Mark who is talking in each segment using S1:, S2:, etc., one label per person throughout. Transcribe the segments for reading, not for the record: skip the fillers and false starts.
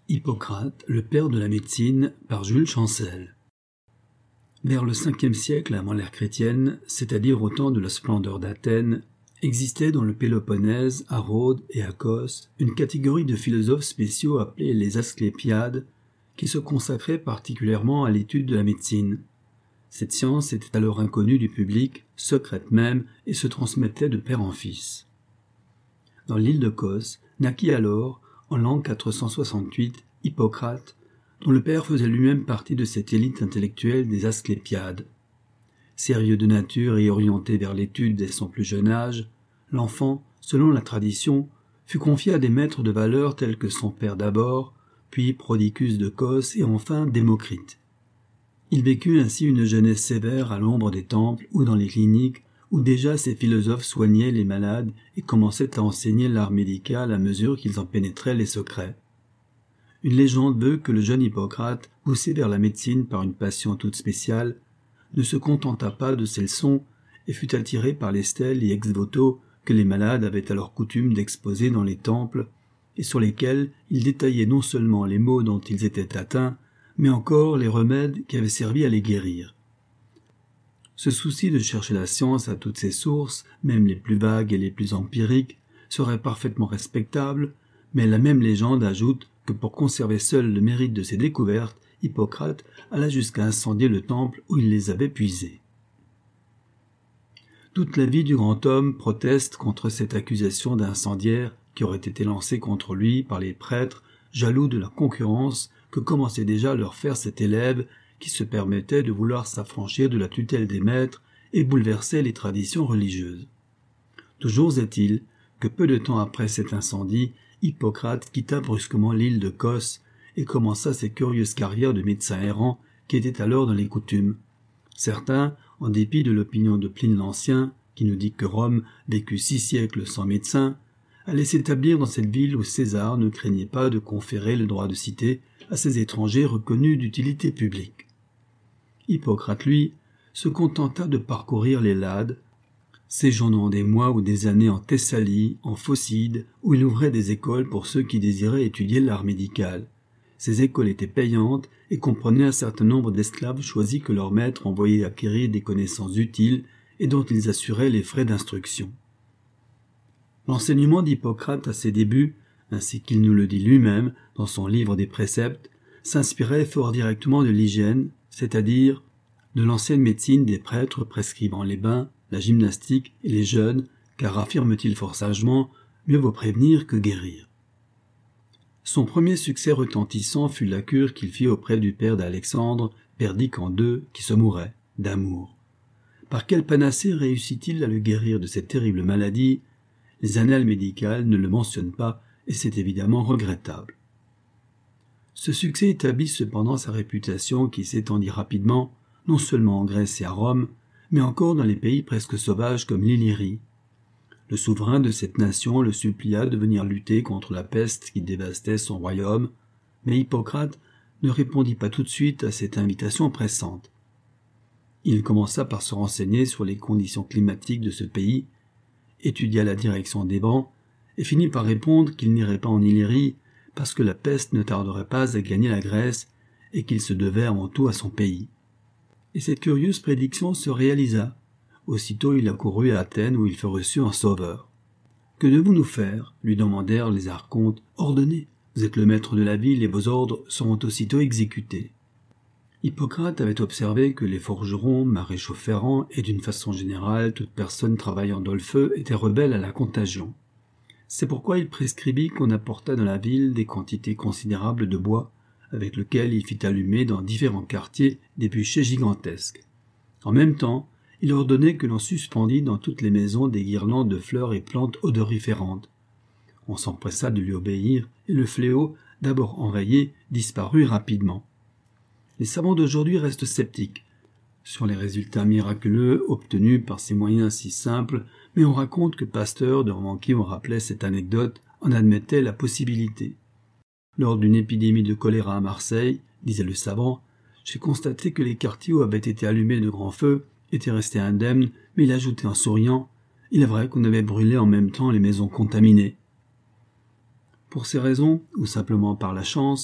S1: Hippocrate, le père de la médecine, par Jules Chancel. Vers le 5e siècle avant l'ère chrétienne, c'est-à-dire au temps de la splendeur d'Athènes, existait dans le Péloponnèse, à Rhodes et à Cos, une catégorie de philosophes spéciaux appelés les Asclépiades, qui se consacraient particulièrement à l'étude de la médecine. Cette science était alors inconnue du public, secrète même, et se transmettait de père en fils. Dans l'île de Cos, naquit alors, en l'an 468, Hippocrate, dont le père faisait lui-même partie de cette élite intellectuelle des Asclépiades. Sérieux de nature et orienté vers l'étude dès son plus jeune âge, l'enfant, selon la tradition, fut confié à des maîtres de valeur tels que son père d'abord, puis Prodicus de Cos et enfin Démocrite. Il vécut ainsi une jeunesse sévère à l'ombre des temples ou dans les cliniques, où déjà ces philosophes soignaient les malades et commençaient à enseigner l'art médical à mesure qu'ils en pénétraient les secrets. Une légende veut que le jeune Hippocrate, poussé vers la médecine par une passion toute spéciale, ne se contenta pas de ces leçons et fut attiré par les stèles et ex-voto que les malades avaient alors coutume d'exposer dans les temples et sur lesquels il détaillait non seulement les maux dont ils étaient atteints, mais encore les remèdes qui avaient servi à les guérir. Ce souci de chercher la science à toutes ses sources, même les plus vagues et les plus empiriques, serait parfaitement respectable, mais la même légende ajoute que pour conserver seul le mérite de ses découvertes, Hippocrate alla jusqu'à incendier le temple où il les avait puisées. Toute la vie du grand homme proteste contre cette accusation d'incendiaire qui aurait été lancée contre lui par les prêtres, jaloux de la concurrence que commençait déjà à leur faire cet élève qui se permettait de vouloir s'affranchir de la tutelle des maîtres et bouleverser les traditions religieuses. Toujours est-il que peu de temps après cet incendie, Hippocrate quitta brusquement l'île de Cos et commença ses curieuses carrières de médecin errant qui étaient alors dans les coutumes. Certains, en dépit de l'opinion de Pline l'Ancien, qui nous dit que Rome vécut 6 siècles sans médecin, allaient s'établir dans cette ville où César ne craignait pas de conférer le droit de cité à ces étrangers reconnus d'utilité publique. Hippocrate, lui, se contenta de parcourir les Lades, séjournant des mois ou des années en Thessalie, en Phocide, où il ouvrait des écoles pour ceux qui désiraient étudier l'art médical. Ces écoles étaient payantes et comprenaient un certain nombre d'esclaves choisis que leurs maîtres envoyaient acquérir des connaissances utiles et dont ils assuraient les frais d'instruction. L'enseignement d'Hippocrate à ses débuts, ainsi qu'il nous le dit lui-même dans son livre des préceptes, s'inspirait fort directement de l'hygiène, c'est-à-dire de l'ancienne médecine des prêtres prescrivant les bains, la gymnastique et les jeûnes, car affirme-t-il fort sagement, mieux vaut prévenir que guérir. Son premier succès retentissant fut la cure qu'il fit auprès du père d'Alexandre, Perdicant II, qui se mourait d'amour. Par quelle panacée réussit-il à le guérir de cette terrible maladie? Les annales médicales ne le mentionnent pas, et c'est évidemment regrettable. Ce succès établit cependant sa réputation qui s'étendit rapidement, non seulement en Grèce et à Rome, mais encore dans les pays presque sauvages comme l'Illyrie. Le souverain de cette nation le supplia de venir lutter contre la peste qui dévastait son royaume, mais Hippocrate ne répondit pas tout de suite à cette invitation pressante. Il commença par se renseigner sur les conditions climatiques de ce pays, étudia la direction des vents, et finit par répondre qu'il n'irait pas en Illyrie parce que la peste ne tarderait pas à gagner la Grèce et qu'il se devait avant tout à son pays. Et cette curieuse prédiction se réalisa. Aussitôt il accourut à Athènes où il fut reçu en sauveur. « Que devons-nous faire » lui demandèrent les archontes. « Ordonnez, vous êtes le maître de la ville et vos ordres seront aussitôt exécutés. » Hippocrate avait observé que les forgerons, maréchaux ferrants et d'une façon générale toute personne travaillant dans le feu étaient rebelles à la contagion. C'est pourquoi il prescrivit qu'on apportât dans la ville des quantités considérables de bois, avec lequel il fit allumer dans différents quartiers des bûchers gigantesques. En même temps, il ordonnait que l'on suspendît dans toutes les maisons des guirlandes de fleurs et plantes odoriférantes. On s'empressa de lui obéir, et le fléau, d'abord enrayé, disparut rapidement. Les savants d'aujourd'hui restent sceptiques sur les résultats miraculeux obtenus par ces moyens si simples, mais on raconte que Pasteur, devant qui on rappelait cette anecdote, en admettait la possibilité. Lors d'une épidémie de choléra à Marseille, disait le savant, j'ai constaté que les quartiers où avaient été allumés de grands feux étaient restés indemnes, mais il ajoutait en souriant, il est vrai qu'on avait brûlé en même temps les maisons contaminées. Pour ces raisons, ou simplement par la chance,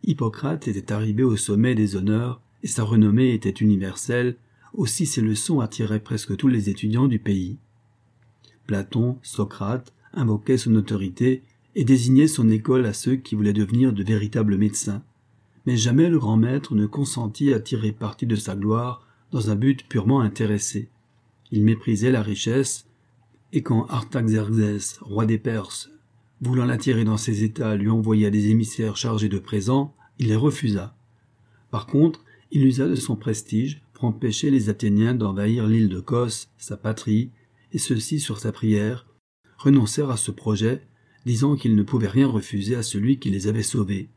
S1: Hippocrate était arrivé au sommet des honneurs et sa renommée était universelle, aussi ses leçons attiraient presque tous les étudiants du pays. Platon, Socrate invoquaient son autorité et désignaient son école à ceux qui voulaient devenir de véritables médecins. Mais jamais le grand maître ne consentit à tirer parti de sa gloire dans un but purement intéressé. Il méprisait la richesse, et quand Artaxerxès, roi des Perses, voulant l'attirer dans ses états, lui envoya des émissaires chargés de présents, il les refusa. Par contre, il usa de son prestige pour empêcher les Athéniens d'envahir l'île de Cos, sa patrie, et ceux-ci, sur sa prière, renoncèrent à ce projet, disant qu'ils ne pouvaient rien refuser à celui qui les avait sauvés.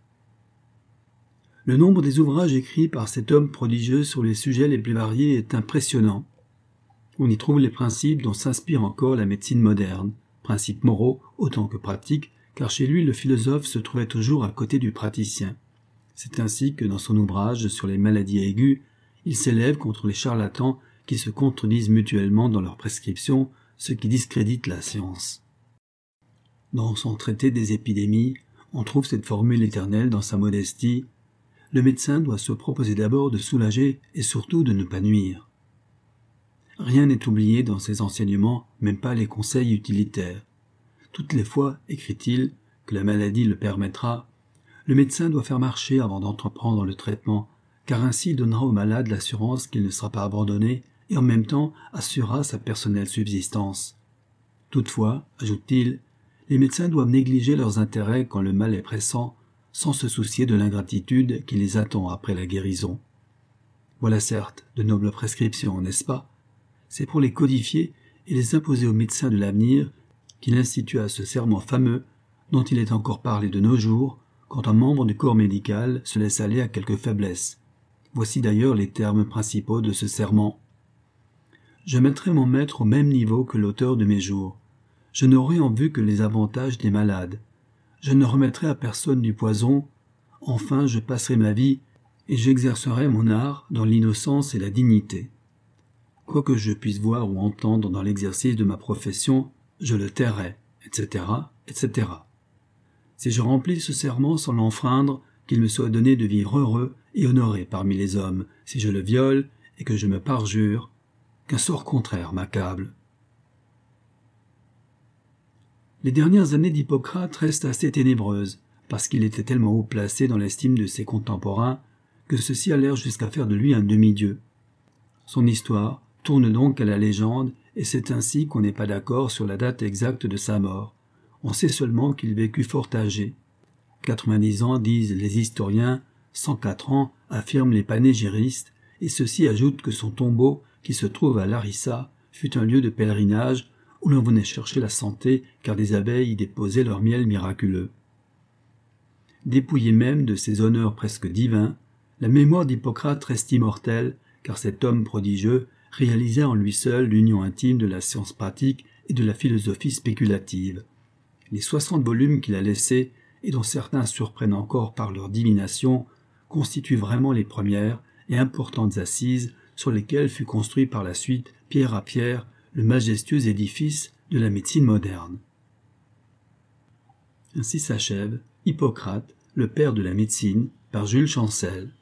S1: Le nombre des ouvrages écrits par cet homme prodigieux sur les sujets les plus variés est impressionnant. On y trouve les principes dont s'inspire encore la médecine moderne, principes moraux autant que pratiques, car chez lui le philosophe se trouvait toujours à côté du praticien. C'est ainsi que dans son ouvrage sur les maladies aiguës, il s'élève contre les charlatans qui se contredisent mutuellement dans leurs prescriptions, ce qui discrédite la science. Dans son traité des épidémies, on trouve cette formule éternelle dans sa modestie: le médecin doit se proposer d'abord de soulager et surtout de ne pas nuire. Rien n'est oublié dans ses enseignements, même pas les conseils utilitaires. Toutes les fois, écrit-il, que la maladie le permettra, le médecin doit faire marcher avant d'entreprendre le traitement, car ainsi il donnera au malade l'assurance qu'il ne sera pas abandonné et en même temps assurera sa personnelle subsistance. Toutefois, ajoute-t-il, les médecins doivent négliger leurs intérêts quand le mal est pressant, sans se soucier de l'ingratitude qui les attend après la guérison. Voilà certes de nobles prescriptions, n'est-ce pas? C'est pour les codifier et les imposer aux médecins de l'avenir qu'il institua ce serment fameux dont il est encore parlé de nos jours quand un membre du corps médical se laisse aller à quelque faiblesse. Voici d'ailleurs les termes principaux de ce serment. Je mettrai mon maître au même niveau que l'auteur de mes jours. Je n'aurai en vue que les avantages des malades. Je ne remettrai à personne du poison. Enfin, je passerai ma vie et j'exercerai mon art dans l'innocence et la dignité. Quoi que je puisse voir ou entendre dans l'exercice de ma profession, je le tairai, etc., etc. Si je remplis ce serment sans l'enfreindre, qu'il me soit donné de vivre heureux et honoré parmi les hommes. Si je le viole et que je me parjure, qu'un sort contraire m'accable. Les dernières années d'Hippocrate restent assez ténébreuses, parce qu'il était tellement haut placé dans l'estime de ses contemporains que ceux-ci allèrent jusqu'à faire de lui un demi-dieu. Son histoire tourne donc à la légende, et c'est ainsi qu'on n'est pas d'accord sur la date exacte de sa mort. On sait seulement qu'il vécut fort âgé. 90 ans disent les historiens, 104 ans affirment les panégyristes, et ceux-ci ajoutent que son tombeau, qui se trouve à Larissa, fut un lieu de pèlerinage où l'on venait chercher la santé car des abeilles y déposaient leur miel miraculeux. Dépouillé même de ses honneurs presque divins, la mémoire d'Hippocrate reste immortelle car cet homme prodigieux réalisait en lui seul l'union intime de la science pratique et de la philosophie spéculative. Les 60 volumes qu'il a laissés, et dont certains surprennent encore par leur divination, constituent vraiment les premières et importantes assises sur lesquelles fut construit par la suite, pierre à pierre, le majestueux édifice de la médecine moderne. Ainsi s'achève Hippocrate, le père de la médecine, par Jules Chancel.